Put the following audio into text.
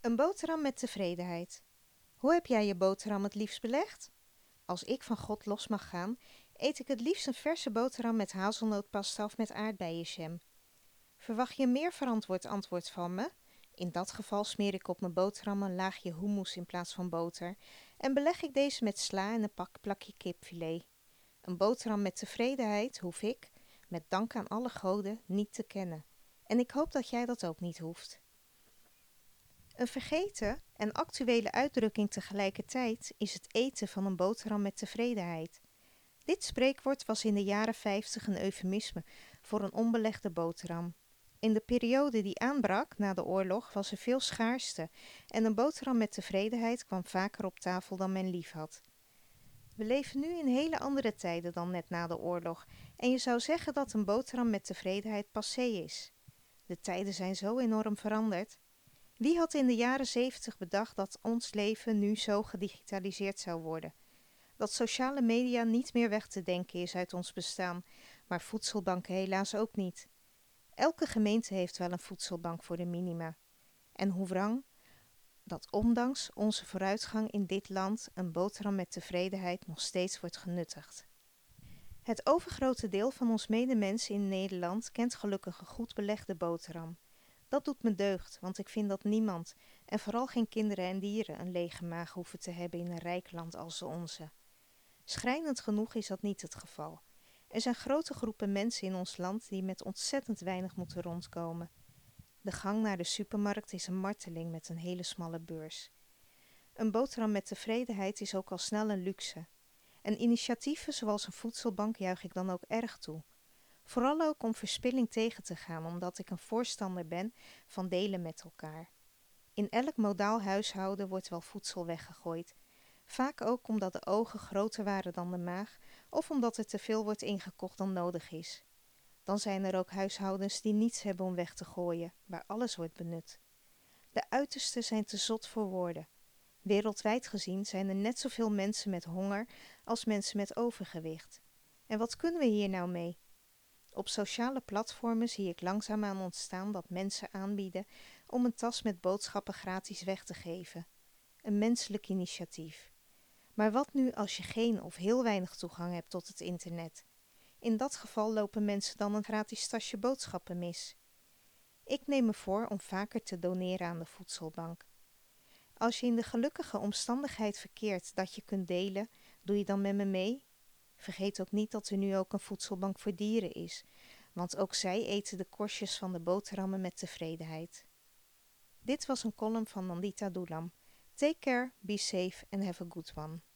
Een boterham met tevredenheid. Hoe heb jij je boterham het liefst belegd? Als ik van God los mag gaan, eet ik het liefst een verse boterham met hazelnootpasta of met aardbeienjam. Verwacht je een meer verantwoord antwoord van me? In dat geval smeer ik op mijn boterham een laagje hummus in plaats van boter en beleg ik deze met sla en een plakje kipfilet. Een boterham met tevredenheid hoef ik, met dank aan alle goden, niet te kennen. En ik hoop dat jij dat ook niet hoeft. Een vergeten en actuele uitdrukking tegelijkertijd is het eten van een boterham met tevredenheid. Dit spreekwoord was in de jaren 50 een eufemisme voor een onbelegde boterham. In de periode die aanbrak na de oorlog was er veel schaarste en een boterham met tevredenheid kwam vaker op tafel dan men lief had. We leven nu in hele andere tijden dan net na de oorlog en je zou zeggen dat een boterham met tevredenheid passé is. De tijden zijn zo enorm veranderd. Wie had in de jaren 70 bedacht dat ons leven nu zo gedigitaliseerd zou worden? Dat sociale media niet meer weg te denken is uit ons bestaan, maar voedselbanken helaas ook niet. Elke gemeente heeft wel een voedselbank voor de minima. En hoe wrang dat ondanks onze vooruitgang in dit land een boterham met tevredenheid nog steeds wordt genuttigd. Het overgrote deel van ons medemensen in Nederland kent gelukkig een goed belegde boterham. Dat doet me deugd, want ik vind dat niemand, en vooral geen kinderen en dieren, een lege maag hoeven te hebben in een rijk land als de onze. Schrijnend genoeg is dat niet het geval. Er zijn grote groepen mensen in ons land die met ontzettend weinig moeten rondkomen. De gang naar de supermarkt is een marteling met een hele smalle beurs. Een boterham met tevredenheid is ook al snel een luxe. En initiatieven zoals een voedselbank juich ik dan ook erg toe. Vooral ook om verspilling tegen te gaan, omdat ik een voorstander ben van delen met elkaar. In elk modaal huishouden wordt wel voedsel weggegooid. Vaak ook omdat de ogen groter waren dan de maag of omdat er te veel wordt ingekocht dan nodig is. Dan zijn er ook huishoudens die niets hebben om weg te gooien, waar alles wordt benut. De uitersten zijn te zot voor woorden. Wereldwijd gezien zijn er net zoveel mensen met honger als mensen met overgewicht. En wat kunnen we hier nou mee? Op sociale platformen zie ik langzaamaan ontstaan dat mensen aanbieden om een tas met boodschappen gratis weg te geven. Een menselijk initiatief. Maar wat nu als je geen of heel weinig toegang hebt tot het internet? In dat geval lopen mensen dan een gratis tasje boodschappen mis. Ik neem me voor om vaker te doneren aan de voedselbank. Als je in de gelukkige omstandigheid verkeert dat je kunt delen, doe je dan met me mee? Vergeet ook niet dat er nu ook een voedselbank voor dieren is, want ook zij eten de korstjes van de boterhammen met tevredenheid. Dit was een column van Nandita Doulam. Take care, be safe and have a good one.